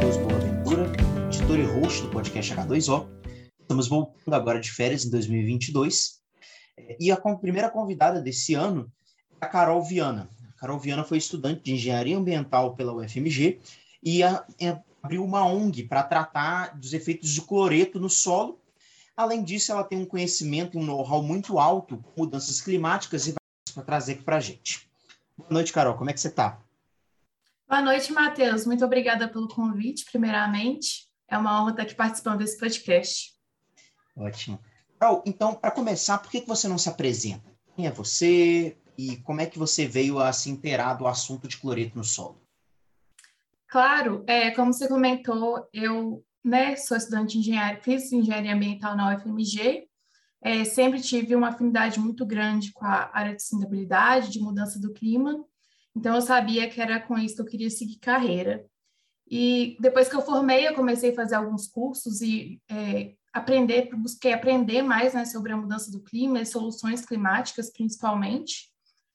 Matheus Boaventura, editor e host do podcast H2O. Estamos voltando agora de férias em 2022. E a primeira convidada desse ano é a Carol Viana. A Carol Viana foi estudante de Engenharia Ambiental pela UFMG e abriu uma ONG para tratar dos efeitos de cloreto no solo. Além disso, ela tem um conhecimento e um know-how muito alto com mudanças climáticas e vai para trazer aqui para a gente. Boa noite, Carol. Como é que você está? Boa noite, Matheus. Muito obrigada pelo convite, primeiramente. É uma honra estar aqui participando desse podcast. Ótimo. Carol, então, para começar, por que você não se apresenta? Quem é você e como é que você veio a se inteirar do assunto de cloreto no solo? Claro, como você comentou, eu sou estudante de engenharia, fiz engenharia ambiental na UFMG, sempre tive uma afinidade muito grande com a área de sustentabilidade, de mudança do clima, então eu sabia que era com isso que eu queria seguir carreira. E depois que eu formei, eu comecei a fazer alguns cursos e busquei aprender mais, né, sobre a mudança do clima e soluções climáticas, principalmente.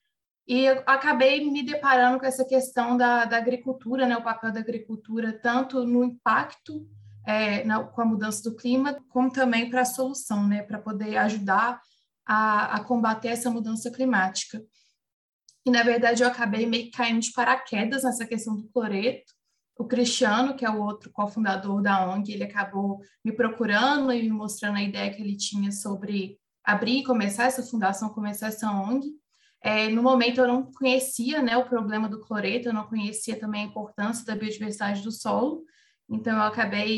E eu acabei me deparando com essa questão da agricultura, né, o papel da agricultura, tanto no impacto com a mudança do clima, como também para a solução, né, para poder ajudar a combater essa mudança climática. E, na verdade, eu acabei meio que caindo de paraquedas nessa questão do cloreto. O Cristiano, que é o outro cofundador da ONG, ele acabou me procurando e me mostrando a ideia que ele tinha sobre abrir e começar essa fundação, começar essa ONG. No momento, eu não conhecia, né, o problema do cloreto, eu não conhecia também a importância da biodiversidade do solo. Então, eu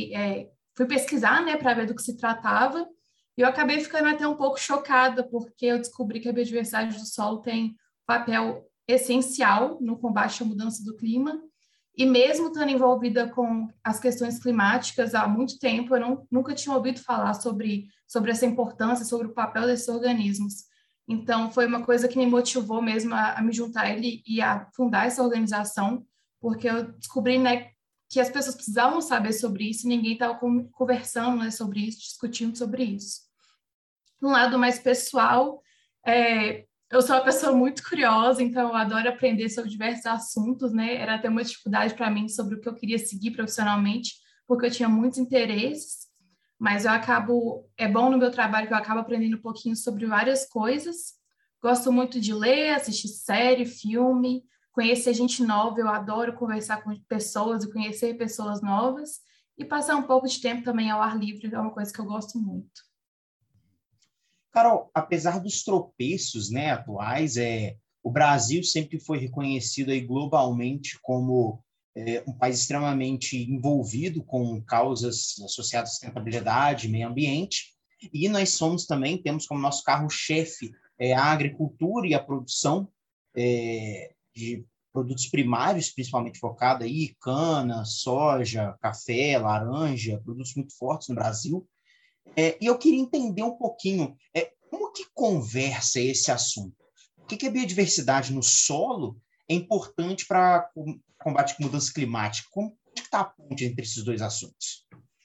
fui pesquisar, né, para ver do que se tratava, e eu acabei ficando até um pouco chocada, porque eu descobri que a biodiversidade do solo tem papel essencial no combate à mudança do clima, e mesmo estando envolvida com as questões climáticas há muito tempo, eu nunca tinha ouvido falar sobre essa importância, sobre o papel desses organismos. Então, foi uma coisa que me motivou mesmo a me juntar a ele e a fundar essa organização, porque eu descobri, né, que as pessoas precisavam saber sobre isso e ninguém estava conversando, né, sobre isso, discutindo sobre isso. No lado mais pessoal, eu sou uma pessoa muito curiosa, então eu adoro aprender sobre diversos assuntos, né? Era até uma dificuldade para mim sobre o que eu queria seguir profissionalmente, porque eu tinha muitos interesses, mas é bom no meu trabalho que eu acabo aprendendo um pouquinho sobre várias coisas. Gosto muito de ler, assistir série, filme, conhecer gente nova, eu adoro conversar com pessoas e conhecer pessoas novas, e passar um pouco de tempo também ao ar livre é uma coisa que eu gosto muito. Carol, apesar dos tropeços, né, atuais, o Brasil sempre foi reconhecido aí globalmente como um país extremamente envolvido com causas associadas à sustentabilidade, meio ambiente, e nós temos como nosso carro-chefe a agricultura e a produção de produtos primários, principalmente focada aí cana, soja, café, laranja, produtos muito fortes no Brasil. E eu queria entender um pouquinho como que conversa esse assunto. Por que a biodiversidade no solo é importante para o combate à mudança climática? Como está a ponte entre esses dois assuntos?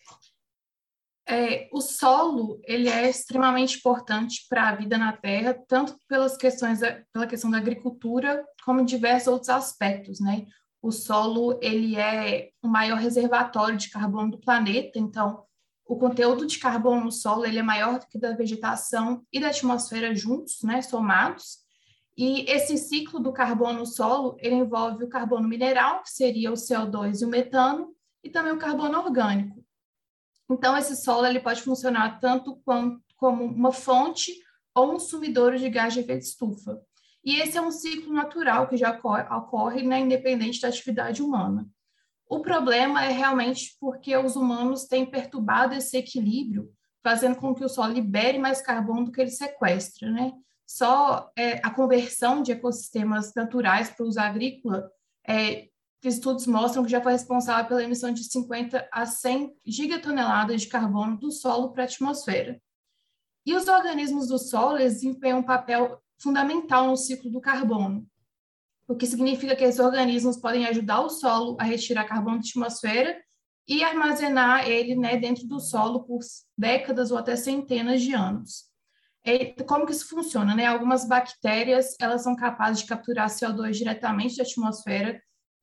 O solo, ele é extremamente importante para a vida na Terra, tanto pela questão da agricultura, como em diversos outros aspectos, né? O solo, ele é o maior reservatório de carbono do planeta, então o conteúdo de carbono no solo ele é maior do que da vegetação e da atmosfera juntos, né, somados. E esse ciclo do carbono no solo, ele envolve o carbono mineral, que seria o CO2 e o metano, e também o carbono orgânico. Então, esse solo ele pode funcionar tanto como uma fonte ou um sumidouro de gás de efeito estufa. E esse é um ciclo natural que já ocorre, né, independente da atividade humana. O problema é realmente porque os humanos têm perturbado esse equilíbrio, fazendo com que o solo libere mais carbono do que ele sequestra, né? Só a conversão de ecossistemas naturais para o uso agrícola, estudos mostram que já foi responsável pela emissão de 50 a 100 gigatoneladas de carbono do solo para a atmosfera. E os organismos do solo desempenham um papel fundamental no ciclo do carbono, o que significa que esses organismos podem ajudar o solo a retirar carbono da atmosfera e armazenar ele, né, dentro do solo por décadas ou até centenas de anos. Como que isso funciona, né? Algumas bactérias, elas são capazes de capturar CO2 diretamente da atmosfera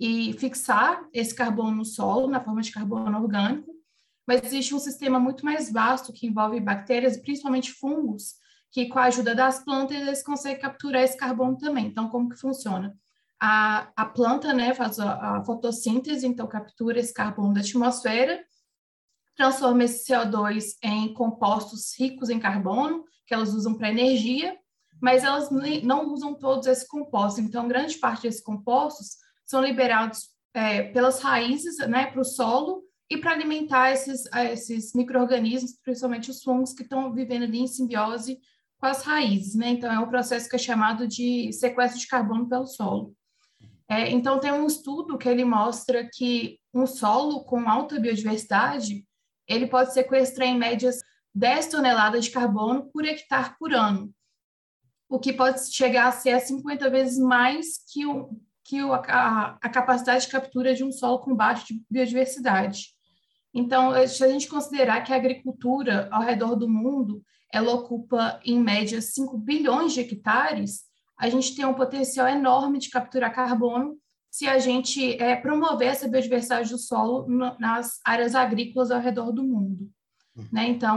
e fixar esse carbono no solo, na forma de carbono orgânico, mas existe um sistema muito mais vasto que envolve bactérias, principalmente fungos, que com a ajuda das plantas eles conseguem capturar esse carbono também. Então, como que funciona? A planta, né, faz a fotossíntese, então captura esse carbono da atmosfera, transforma esse CO2 em compostos ricos em carbono, que elas usam para energia, mas elas não usam todos esses compostos. Então, grande parte desses compostos são liberados pelas raízes, né, para o solo e para alimentar esses micro-organismos, principalmente os fungos que estão vivendo ali em simbiose com as raízes, né? Então, é um processo que é chamado de sequestro de carbono pelo solo. Então, tem um estudo que ele mostra que um solo com alta biodiversidade, ele pode sequestrar em médias 10 toneladas de carbono por hectare por ano, o que pode chegar a ser 50 vezes mais que a capacidade de captura de um solo com baixa biodiversidade. Então, se a gente considerar que a agricultura ao redor do mundo, ela ocupa, em média, 5 bilhões de hectares, a gente tem um potencial enorme de capturar carbono se a gente promover essa biodiversidade do solo nas áreas agrícolas ao redor do mundo. Né? Então,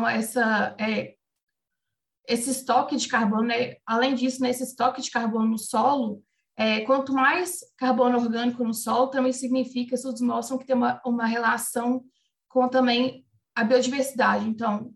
esse estoque de carbono, né? Além disso, nesse estoque de carbono no solo, quanto mais carbono orgânico no solo, também significa, estudos mostram que tem uma relação com também a biodiversidade. Então,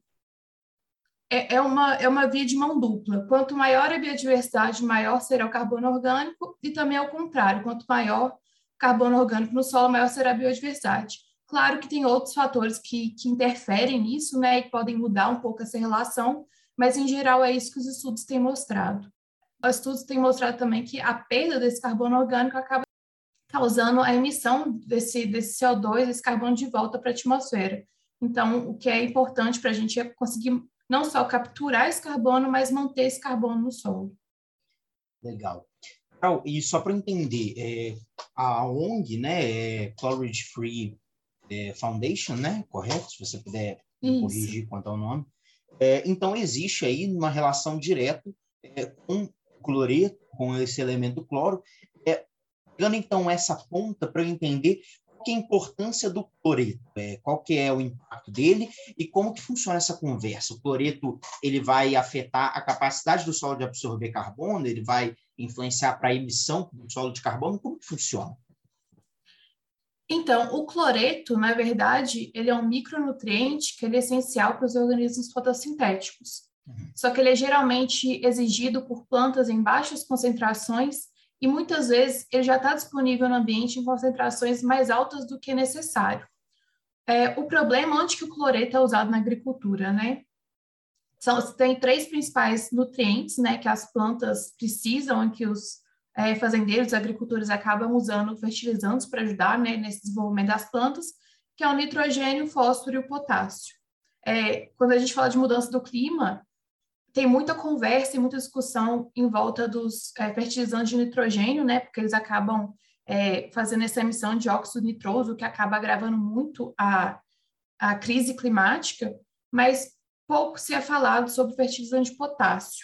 é uma via de mão dupla. Quanto maior a biodiversidade, maior será o carbono orgânico, e também ao contrário, quanto maior o carbono orgânico no solo, maior será a biodiversidade. Claro que tem outros fatores que interferem nisso, né, e que podem mudar um pouco essa relação, mas, em geral, é isso que os estudos têm mostrado. Os estudos têm mostrado também que a perda desse carbono orgânico acaba causando a emissão desse CO2, desse carbono de volta para a atmosfera. Então, o que é importante para a gente é conseguir não só capturar esse carbono, mas manter esse carbono no solo. Legal. E só para entender, a ONG, né, Chloride Free Foundation, né, correto? Se você puder me corrigir quanto ao nome. Então, existe aí uma relação direta com o cloreto, com esse elemento cloro. Pegando, então, essa ponta para eu entender qual que é a importância do cloreto, qual que é o impacto dele e como que funciona essa conversa. O cloreto, ele vai afetar a capacidade do solo de absorver carbono, ele vai influenciar para a emissão do solo de carbono, como que funciona? Então, o cloreto, na verdade, ele é um micronutriente que ele é essencial para os organismos fotossintéticos. Só que ele é geralmente exigido por plantas em baixas concentrações e muitas vezes ele já está disponível no ambiente em concentrações mais altas do que necessário. O problema é onde que o cloreto é usado na agricultura, né? Tem 3 principais nutrientes, né, que as plantas precisam, em que os fazendeiros, os agricultores acabam usando fertilizantes para ajudar, né, nesse desenvolvimento das plantas, que é o nitrogênio, o fósforo e o potássio. Quando a gente fala de mudança do clima, tem muita conversa e muita discussão em volta dos fertilizantes de nitrogênio, né, porque eles acabam fazendo essa emissão de óxido nitroso, que acaba agravando muito a crise climática, mas pouco se é falado sobre fertilizante de potássio.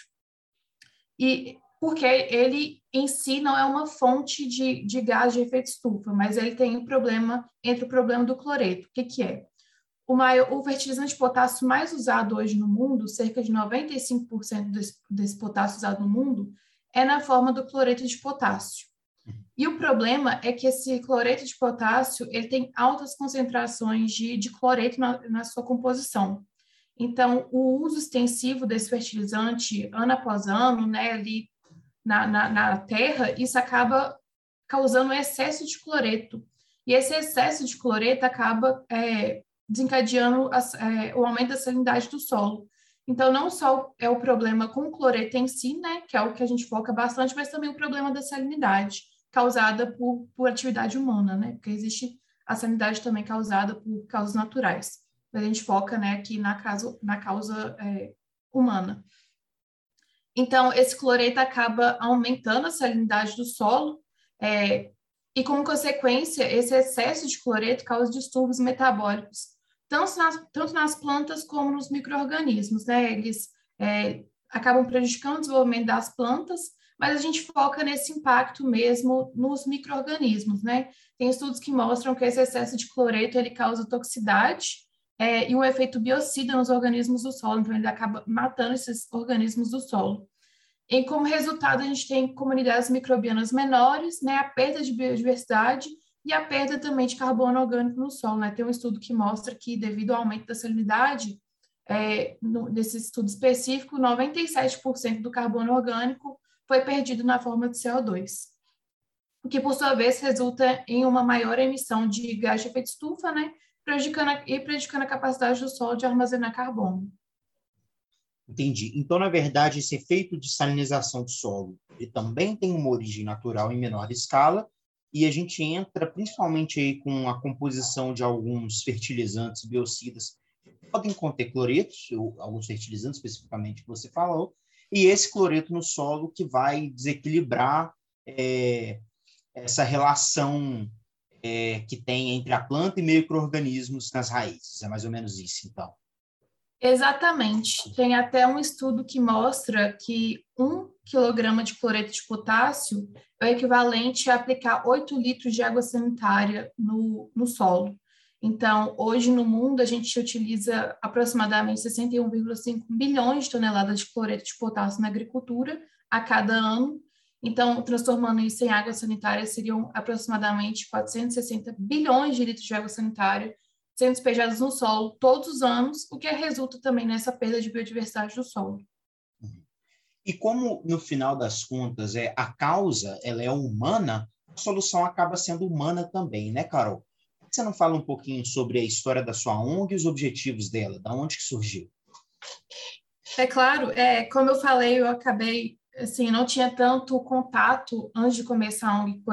E porque ele em si não é uma fonte de gás de efeito estufa, mas ele tem o problema do cloreto. O que é? O fertilizante de potássio mais usado hoje no mundo, cerca de 95% desse potássio usado no mundo, é na forma do cloreto de potássio. E o problema é que esse cloreto de potássio ele tem altas concentrações de cloreto na sua composição. Então, o uso extensivo desse fertilizante ano após ano, né, ali na terra, isso acaba causando um excesso de cloreto. E esse excesso de cloreto acaba desencadeando o aumento da salinidade do solo. Então, não só é o problema com o cloreto em si, né, que é o que a gente foca bastante, mas também o problema da salinidade causada por atividade humana, né, porque existe a salinidade também causada por causas naturais. Mas a gente foca, né, aqui na causa humana. Então, esse cloreto acaba aumentando a salinidade do solo e, como consequência, esse excesso de cloreto causa distúrbios metabólicos, tanto nas plantas como nos micro-organismos, né? Eles acabam prejudicando o desenvolvimento das plantas, mas a gente foca nesse impacto mesmo nos micro-organismos, né? Tem estudos que mostram que esse excesso de cloreto, ele causa toxicidade, e um efeito biocida nos organismos do solo, então ele acaba matando esses organismos do solo. E como resultado, a gente tem comunidades microbianas menores, né, a perda de biodiversidade e a perda também de carbono orgânico no solo, né? Tem um estudo que mostra que, devido ao aumento da salinidade, nesse estudo específico, 97% do carbono orgânico foi perdido na forma de CO2, o que, por sua vez, resulta em uma maior emissão de gás de efeito estufa, né, prejudicando a capacidade do solo de armazenar carbono. Entendi. Então, na verdade, esse efeito de salinização do solo, ele também tem uma origem natural em menor escala, e a gente entra principalmente aí com a composição de alguns fertilizantes biocidas que podem conter cloretos, ou alguns fertilizantes especificamente que você falou, e esse cloreto no solo que vai desequilibrar essa relação que tem entre a planta e micro-organismos nas raízes. É mais ou menos isso, então. Exatamente. Tem até um estudo que mostra que 1 quilograma de cloreto de potássio é o equivalente a aplicar 8 litros de água sanitária no solo. Então, hoje no mundo, a gente utiliza aproximadamente 61,5 bilhões de toneladas de cloreto de potássio na agricultura a cada ano. Então, transformando isso em água sanitária, seriam aproximadamente 460 bilhões de litros de água sanitária sendo despejados no solo todos os anos, o que resulta também nessa perda de biodiversidade do solo. E como, no final das contas, a causa ela é humana, a solução acaba sendo humana também, né, Carol? Por que você não fala um pouquinho sobre a história da sua ONG e os objetivos dela? Da onde que surgiu? É claro, como eu falei, eu acabei, assim, não tinha tanto contato antes de começar a ONG com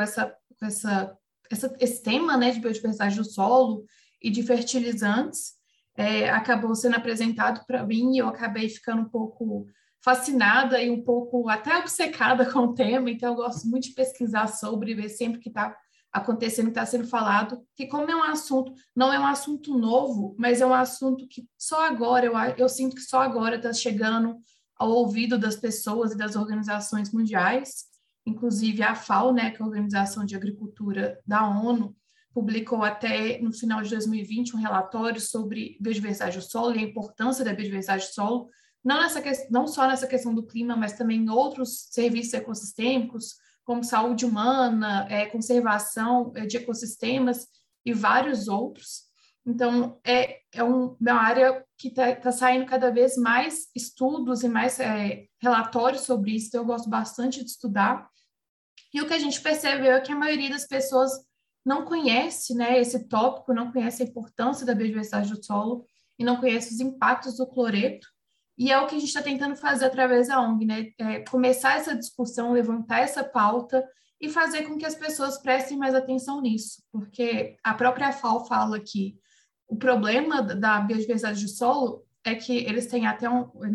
esse tema, né, de biodiversidade do solo e de fertilizantes, acabou sendo apresentado para mim e eu acabei ficando um pouco fascinada e um pouco até obcecada com o tema, então eu gosto muito de pesquisar sobre, ver sempre o que está acontecendo, que está sendo falado, que como é um assunto, não é um assunto novo, mas é um assunto que só agora, eu sinto que só agora está chegando ao ouvido das pessoas e das organizações mundiais, inclusive a FAO, né, que é a Organização de Agricultura da ONU, publicou até no final de 2020 um relatório sobre biodiversidade do solo e a importância da biodiversidade do solo, não só nessa questão do clima, mas também em outros serviços ecossistêmicos, como saúde humana, conservação de ecossistemas e vários outros. Então, uma área que está saindo cada vez mais estudos e mais relatórios sobre isso, então eu gosto bastante de estudar. E o que a gente percebeu é que a maioria das pessoas não conhece, né, esse tópico, não conhece a importância da biodiversidade do solo e não conhece os impactos do cloreto. E é o que a gente está tentando fazer através da ONG, né? Começar essa discussão, levantar essa pauta e fazer com que as pessoas prestem mais atenção nisso, porque a própria FAO fala que o problema da biodiversidade do solo é que eles têm até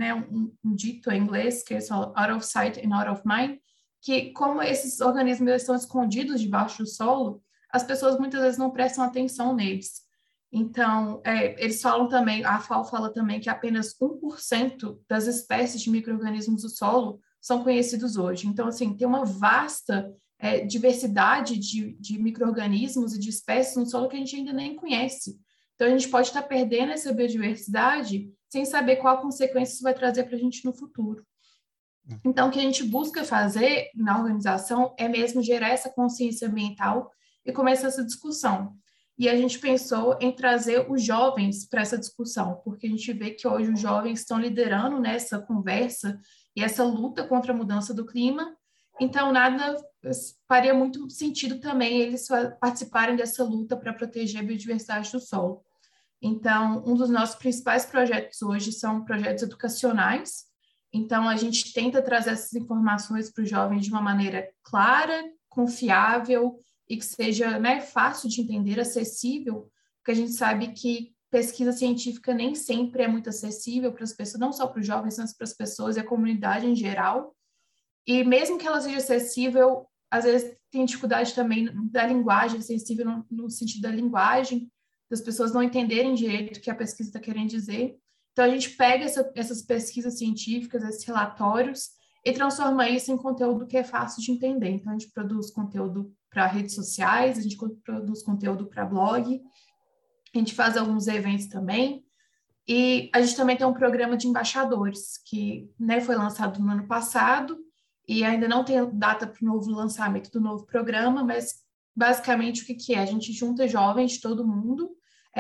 um dito em inglês, que é só out of sight and out of mind, que como esses organismos estão escondidos debaixo do solo, as pessoas muitas vezes não prestam atenção neles. Então, eles falam também, a FAO fala também que apenas 1% das espécies de micro-organismos do solo são conhecidos hoje. Então, assim, tem uma vasta diversidade de micro-organismos e de espécies no solo que a gente ainda nem conhece. Então, a gente pode estar perdendo essa biodiversidade sem saber qual consequência isso vai trazer para a gente no futuro. Então, o que a gente busca fazer na organização é mesmo gerar essa consciência ambiental e começar essa discussão. E a gente pensou em trazer os jovens para essa discussão, porque a gente vê que hoje os jovens estão liderando nessa conversa e essa luta contra a mudança do clima. Então, faria muito sentido também eles participarem dessa luta para proteger a biodiversidade do solo. Então, um dos nossos principais projetos hoje são projetos educacionais. Então, a gente tenta trazer essas informações para os jovens de uma maneira clara, confiável e que seja, né, fácil de entender, acessível, porque a gente sabe que pesquisa científica nem sempre é muito acessível para as pessoas, não só para os jovens, mas para as pessoas e a comunidade em geral. E mesmo que ela seja acessível, às vezes tem dificuldade também da linguagem, acessível no sentido da linguagem, das pessoas não entenderem direito o que a pesquisa está querendo dizer. Então, a gente pega essas pesquisas científicas, esses relatórios, e transforma isso em conteúdo que é fácil de entender. Então, a gente produz conteúdo para redes sociais, a gente produz conteúdo para blog, a gente faz alguns eventos também, e a gente também tem um programa de embaixadores, que, né, foi lançado no ano passado, e ainda não tem data para o novo lançamento do novo programa, mas basicamente o que, que é? A gente junta jovens de todo mundo.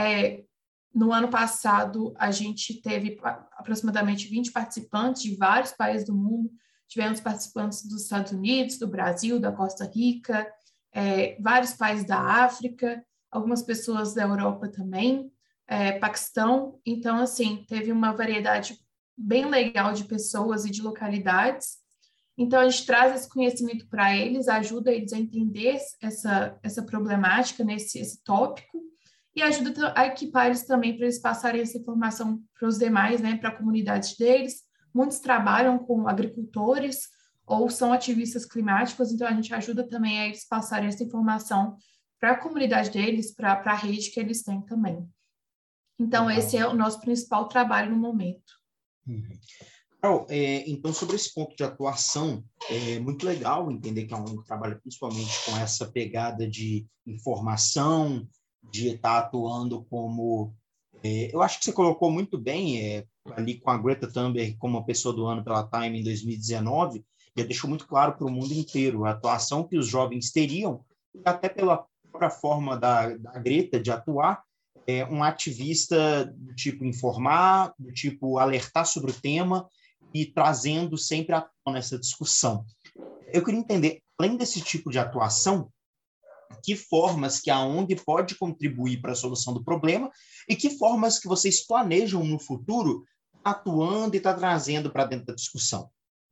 No ano passado, a gente teve aproximadamente 20 participantes de vários países do mundo. Tivemos participantes dos Estados Unidos, do Brasil, da Costa Rica, vários países da África, algumas pessoas da Europa também, Paquistão. Então, assim, teve uma variedade bem legal de pessoas e de localidades. Então, a gente traz esse conhecimento para eles, ajuda eles a entender essa problemática, esse tópico, e ajuda a equipar eles também para eles passarem essa informação para os demais, né, para a comunidade deles. Muitos trabalham com agricultores ou são ativistas climáticos, então a gente ajuda também a eles passarem essa informação para a comunidade deles, para a rede que eles têm também. Então, esse é o nosso principal trabalho no momento. Carol, então, sobre esse ponto de atuação, é muito legal entender que a ONG trabalha principalmente com essa pegada de informação, de estar atuando como... eu acho que você colocou muito bem, ali com a Greta Thunberg como a pessoa do ano pela Time em 2019, já deixou muito claro para o mundo inteiro a atuação que os jovens teriam, até pela própria forma da Greta de atuar, um ativista do tipo informar, do tipo alertar sobre o tema e trazendo sempre à tona essa discussão. Eu queria entender, além desse tipo de atuação, que formas que a ONG pode contribuir para a solução do problema e que formas que vocês planejam no futuro atuando e trazendo para dentro da discussão?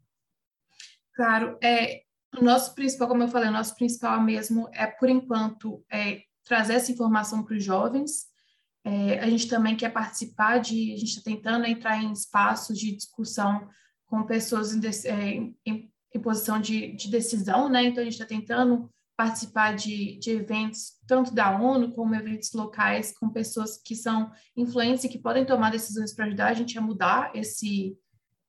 Claro, o nosso principal, como eu falei, o nosso principal mesmo por enquanto, trazer essa informação para os jovens. A gente também quer participar a gente está tentando entrar em espaços de discussão com pessoas em posição de decisão, né? Então, a gente está tentando participar de eventos, tanto da ONU como eventos locais, com pessoas que são influentes e que podem tomar decisões para ajudar a gente a mudar esse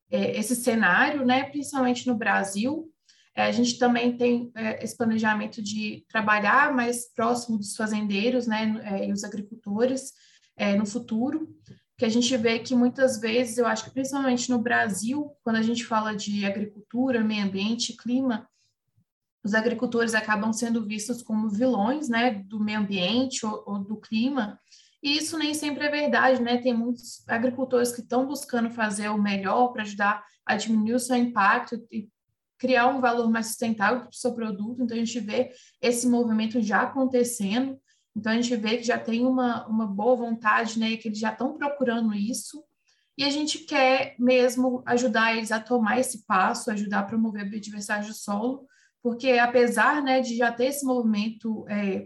cenário, né? Principalmente no Brasil. A gente também tem esse planejamento de trabalhar mais próximo dos fazendeiros, né, e os agricultores no futuro, que a gente vê que muitas vezes, eu acho que principalmente no Brasil, quando a gente fala de agricultura, meio ambiente, clima, os agricultores acabam sendo vistos como vilões, né, do meio ambiente ou do clima, e isso nem sempre é verdade, né? Tem muitos agricultores que estão buscando fazer o melhor para ajudar a diminuir o seu impacto e criar um valor mais sustentável para o seu produto. Então, a gente vê esse movimento já acontecendo. Então, a gente vê que já tem uma boa vontade, né? Que eles já estão procurando isso. E a gente quer mesmo ajudar eles a tomar esse passo, ajudar a promover a biodiversidade do solo, porque apesar, né, de já ter esse movimento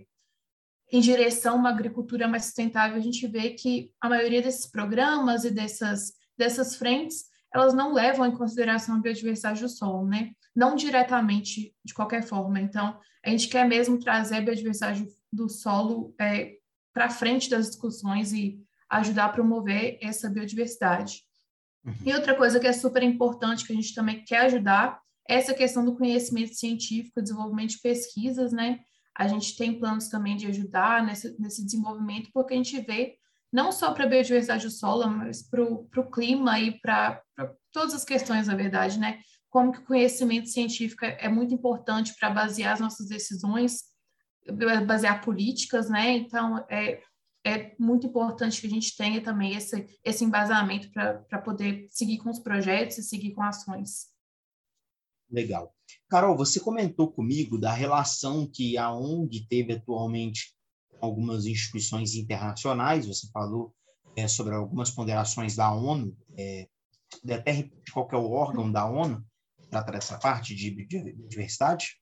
em direção a uma agricultura mais sustentável, a gente vê que a maioria desses programas e dessas frentes, elas não levam em consideração a biodiversidade do solo, né? Não diretamente, de qualquer forma. Então, a gente quer mesmo trazer a biodiversidade do solo para frente das discussões e ajudar a promover essa biodiversidade. E outra coisa que é super importante, que a gente também quer ajudar, é essa questão do conhecimento científico, desenvolvimento de pesquisas, né? A gente tem planos também de ajudar nesse desenvolvimento, porque a gente vê, não só para a biodiversidade do solo, mas para o clima e para todas as questões, na verdade, né? Como que o conhecimento científico é muito importante para basear as nossas decisões, basear políticas, né? Então, é muito importante que a gente tenha também esse embasamento para poder seguir com os projetos e seguir com ações. Legal. Carol, você comentou comigo da relação que a ONG teve atualmente com algumas instituições internacionais, você falou sobre algumas ponderações da ONU, até repetir qual que é o órgão da ONU que trata dessa parte de biodiversidade?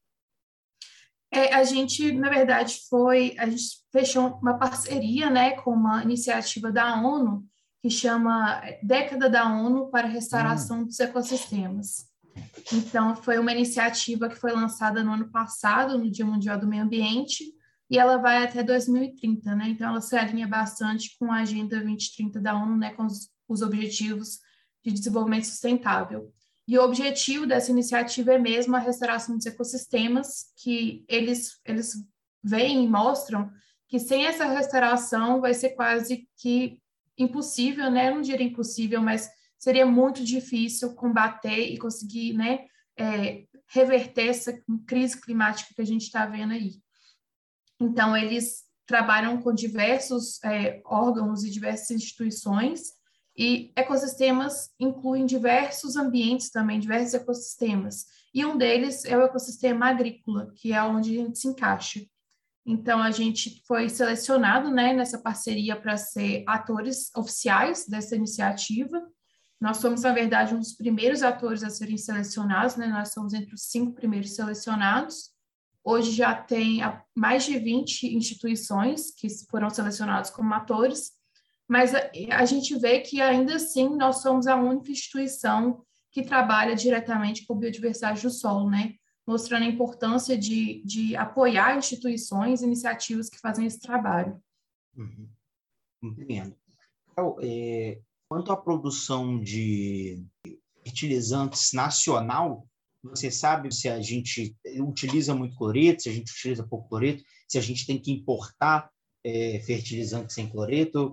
A gente, na verdade, a gente fechou uma parceria, né, com uma iniciativa da ONU que chama Década da ONU para a Restauração dos Ecossistemas. Então, foi uma iniciativa que foi lançada no ano passado, no Dia Mundial do Meio Ambiente, e ela vai até 2030, né? Então, ela se alinha bastante com a Agenda 2030 da ONU, né, com os Objetivos de Desenvolvimento Sustentável. E o objetivo dessa iniciativa é mesmo a restauração dos ecossistemas, que eles veem e mostram que sem essa restauração vai ser quase que impossível, né? Eu não diria impossível, mas seria muito difícil combater e conseguir, né, reverter essa crise climática que a gente está vendo aí. Então, eles trabalham com diversos órgãos e diversas instituições, e ecossistemas incluem diversos ambientes também, diversos ecossistemas. E um deles é o ecossistema agrícola, que é onde a gente se encaixa. Então, a gente foi selecionado, né, nessa parceria para ser atores oficiais dessa iniciativa. Nós somos, na verdade, um dos primeiros atores a serem selecionados, né? Nós somos entre os 5 primeiros selecionados. Hoje já tem mais de 20 instituições que foram selecionadas como atores, mas a gente vê que, ainda assim, nós somos a única instituição que trabalha diretamente com a biodiversidade do solo, né? Mostrando a importância de apoiar instituições, iniciativas que fazem esse trabalho. Uhum. Entendo. Então, quanto à produção de fertilizantes nacional, você sabe se a gente utiliza muito cloreto, se a gente utiliza pouco cloreto, se a gente tem que importar fertilizantes sem cloreto?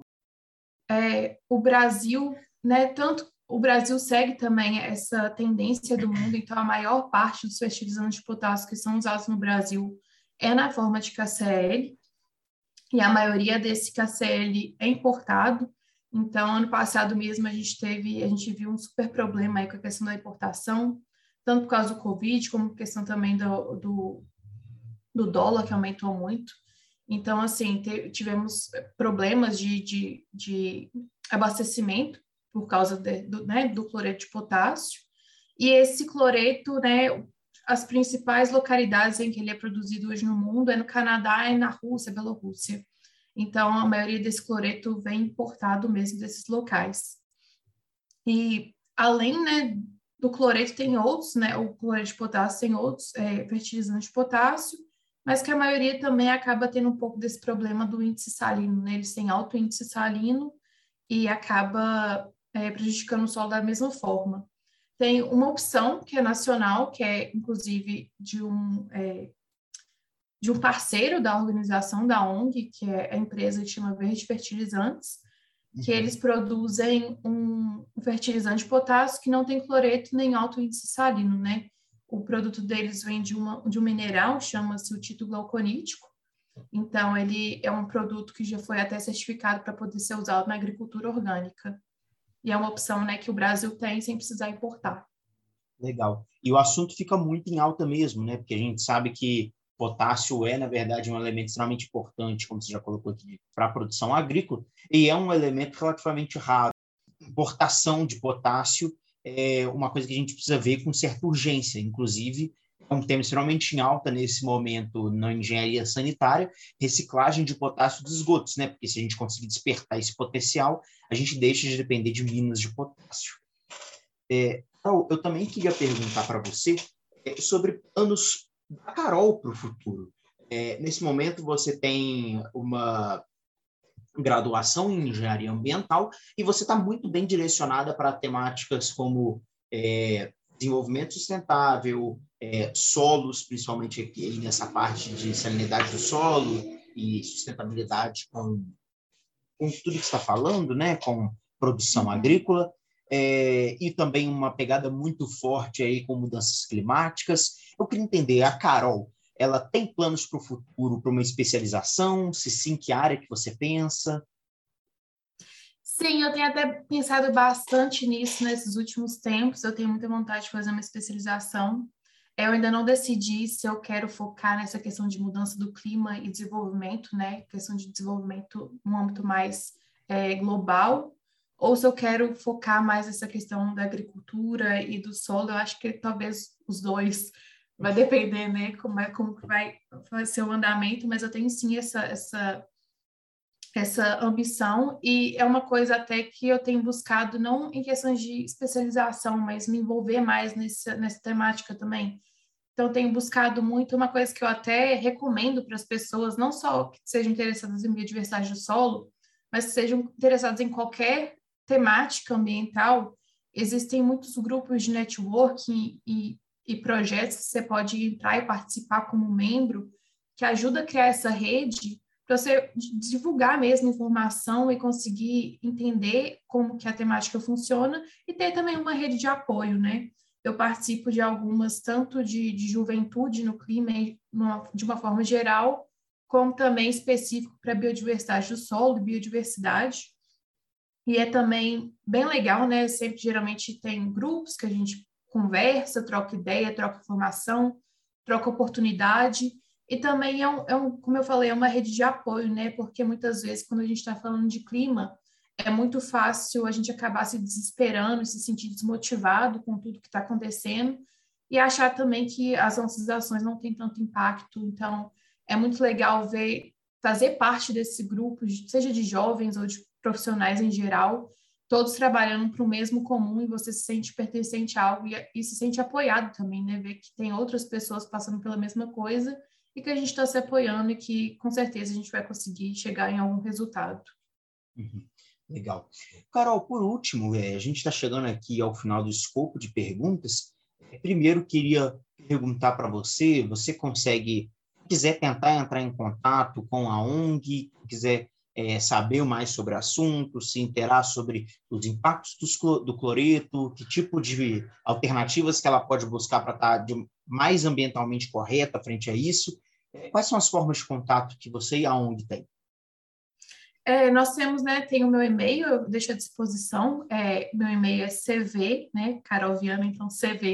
O Brasil, né, tanto o Brasil segue também essa tendência do mundo, então a maior parte dos fertilizantes de potássio que são usados no Brasil é na forma de KCl, e a maioria desse KCl é importado. Então, ano passado mesmo, a gente viu um super problema aí com a questão da importação, tanto por causa do Covid, como por questão também do dólar, que aumentou muito. Então, assim, tivemos problemas de abastecimento por causa do cloreto de potássio. E esse cloreto, né, as principais localidades em que ele é produzido hoje no mundo é no Canadá e na Rússia, Bielorrússia. Então, a maioria desse cloreto vem importado mesmo desses locais. E, além, né, do cloreto, tem outros, né, o cloreto de potássio tem outros fertilizantes de potássio, mas que a maioria também acaba tendo um pouco desse problema do índice salino, né? Eles têm alto índice salino e acaba prejudicando o solo da mesma forma. Tem uma opção que é nacional, que é, inclusive, de um parceiro da organização, da ONG, que é a empresa que chama Verde Fertilizantes, que eles produzem um fertilizante de potássio que não tem cloreto nem alto índice salino, né? O produto deles vem de um mineral, chama-se o tito-glauconítico. Então, ele é um produto que já foi até certificado para poder ser usado na agricultura orgânica. E é uma opção, né, que o Brasil tem sem precisar importar. Legal. E o assunto fica muito em alta mesmo, né? Porque a gente sabe que potássio é, na verdade, um elemento extremamente importante, como você já colocou aqui, para a produção agrícola, e é um elemento relativamente raro. Importação de potássio é uma coisa que a gente precisa ver com certa urgência, inclusive é um tema extremamente em alta nesse momento na engenharia sanitária, reciclagem de potássio dos esgotos, né? Porque se a gente conseguir despertar esse potencial, a gente deixa de depender de minas de potássio. Então, eu também queria perguntar para você sobre planos da Carol para o futuro. Nesse momento, você tem uma graduação em engenharia ambiental e você está muito bem direcionada para temáticas como desenvolvimento sustentável, solos, principalmente aqui nessa parte de salinidade do solo e sustentabilidade com tudo que você está falando, né, com produção agrícola, e também uma pegada muito forte aí com mudanças climáticas. Eu queria entender, a Carol, ela tem planos para o futuro, para uma especialização? Se sim, que área que você pensa? Sim, eu tenho até pensado bastante nisso nesses últimos tempos. Eu tenho muita vontade de fazer uma especialização. Eu ainda não decidi se eu quero focar nessa questão de mudança do clima e desenvolvimento, né? Questão de desenvolvimento num âmbito mais global, ou se eu quero focar mais nessa questão da agricultura e do solo. Eu acho que talvez os dois, vai depender, né? Como que vai ser o andamento, mas eu tenho sim essa ambição, e é uma coisa até que eu tenho buscado, não em questões de especialização, mas me envolver mais nessa temática também. Então, tenho buscado muito uma coisa que eu até recomendo para as pessoas, não só que sejam interessadas em biodiversidade do solo, mas que sejam interessadas em qualquer temática ambiental. existem muitos grupos de networking e projetos que você pode entrar e participar como membro, que ajuda a criar essa rede para você divulgar mesmo informação e conseguir entender como que a temática funciona e ter também uma rede de apoio, né? Eu participo de algumas, tanto de juventude no clima, de uma forma geral, como também específico para biodiversidade do solo e biodiversidade. E é também bem legal, né? Sempre, geralmente, tem grupos que a gente conversa, troca ideia, troca informação, troca oportunidade. E também como eu falei, é uma rede de apoio, né? Porque muitas vezes, quando a gente está falando de clima, é muito fácil a gente acabar se desesperando, se sentir desmotivado com tudo que está acontecendo e achar também que as nossas ações não têm tanto impacto. Então, é muito legal ver, fazer parte desse grupo, seja de jovens ou de profissionais em geral, todos trabalhando para o mesmo comum e você se sente pertencente a algo e se sente apoiado também, né? Ver que tem outras pessoas passando pela mesma coisa e que a gente está se apoiando e que com certeza a gente vai conseguir chegar em algum resultado. Uhum. Legal. Carol, por último, a gente está chegando aqui ao final do escopo de perguntas. Primeiro, queria perguntar para você, você consegue, se quiser tentar entrar em contato com a ONG, quiser saber mais sobre o assunto, se interar sobre os impactos do cloreto, que tipo de alternativas que ela pode buscar para estar mais ambientalmente correta frente a isso, quais são as formas de contato que você e a ONG têm? Nós temos, né, tem o meu e-mail, eu deixo à disposição, meu e-mail é cv, né, Carol Viana, então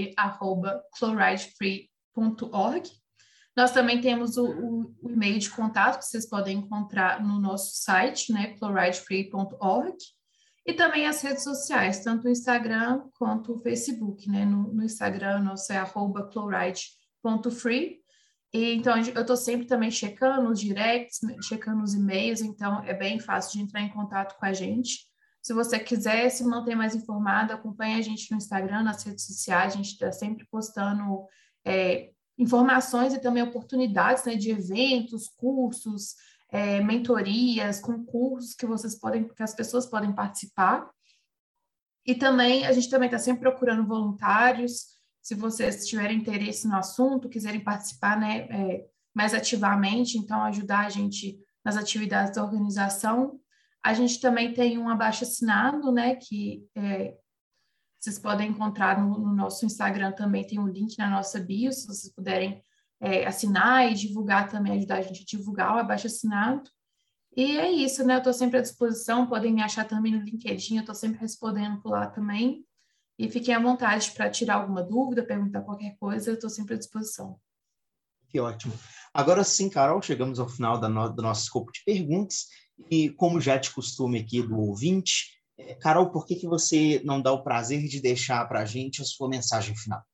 cv@chloridefree.org. Nós também temos o e-mail de contato que vocês podem encontrar no nosso site, né, chloridefree.org, e também as redes sociais, tanto o Instagram quanto o Facebook, né, no Instagram nosso é @chloride.free. E, então, eu estou sempre também checando os directs, checando os e-mails, então é bem fácil de entrar em contato com a gente. Se você quiser se manter mais informado, acompanhe a gente no Instagram, nas redes sociais, a gente está sempre postando informações e também oportunidades, né, de eventos, cursos, mentorias, concursos que que as pessoas podem participar. E também, a gente também está sempre procurando voluntários. Se vocês tiverem interesse no assunto, quiserem participar, né, mais ativamente, então ajudar a gente nas atividades da organização. A gente também tem um abaixo-assinado, né, que vocês podem encontrar no nosso Instagram também, tem um link na nossa bio, se vocês puderem assinar e divulgar também, ajudar a gente a divulgar o abaixo-assinado. E é isso, né, eu estou sempre à disposição, podem me achar também no LinkedIn, eu estou sempre respondendo por lá também. E fiquem à vontade para tirar alguma dúvida, perguntar qualquer coisa, eu estou sempre à disposição. Que ótimo. Agora sim, Carol, chegamos ao final do nosso escopo de perguntas. E como já de costume aqui do ouvinte, Carol, por que você não dá o prazer de deixar para a gente a sua mensagem final?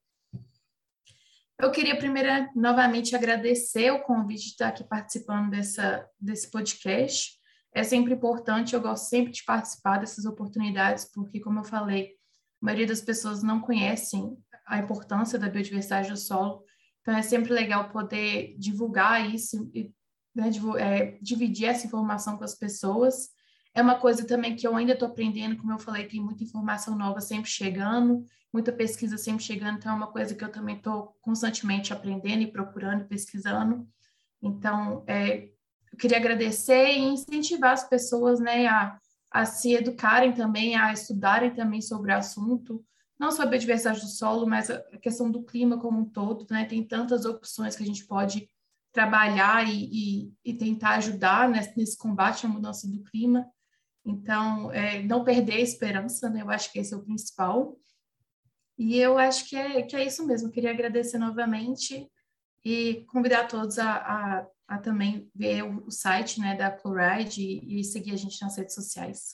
Eu queria primeiro, novamente, agradecer o convite de estar aqui participando desse podcast. É sempre importante, eu gosto sempre de participar dessas oportunidades, porque, como eu falei, a maioria das pessoas não conhecem a importância da biodiversidade do solo, então é sempre legal poder divulgar isso e né, dividir essa informação com as pessoas. É uma coisa também que eu ainda estou aprendendo, como eu falei, tem muita informação nova sempre chegando, muita pesquisa sempre chegando, então é uma coisa que eu também estou constantemente aprendendo e procurando e pesquisando. Então, eu queria agradecer e incentivar as pessoas, né, a se educarem também, a estudarem também sobre o assunto, não só a biodiversidade do solo, mas a questão do clima como um todo, né? Tem tantas opções que a gente pode trabalhar e tentar ajudar nesse combate à mudança do clima. Então, não perder a esperança, né? Eu acho que esse é o principal. E eu acho que é isso mesmo. Eu queria agradecer novamente e convidar todos a também ver o site, né, da Chloride e seguir a gente nas redes sociais.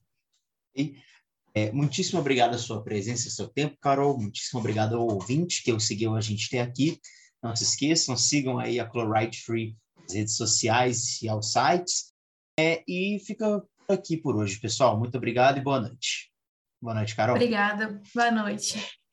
Muitíssimo obrigado a sua presença, seu tempo, Carol. Muitíssimo obrigado ao ouvinte que seguiu a gente até aqui. Não se esqueçam, sigam aí a Chloride Free nas redes sociais e aos sites. E fica aqui por hoje, pessoal. Muito obrigado e boa noite. Boa noite, Carol. Obrigada. Boa noite.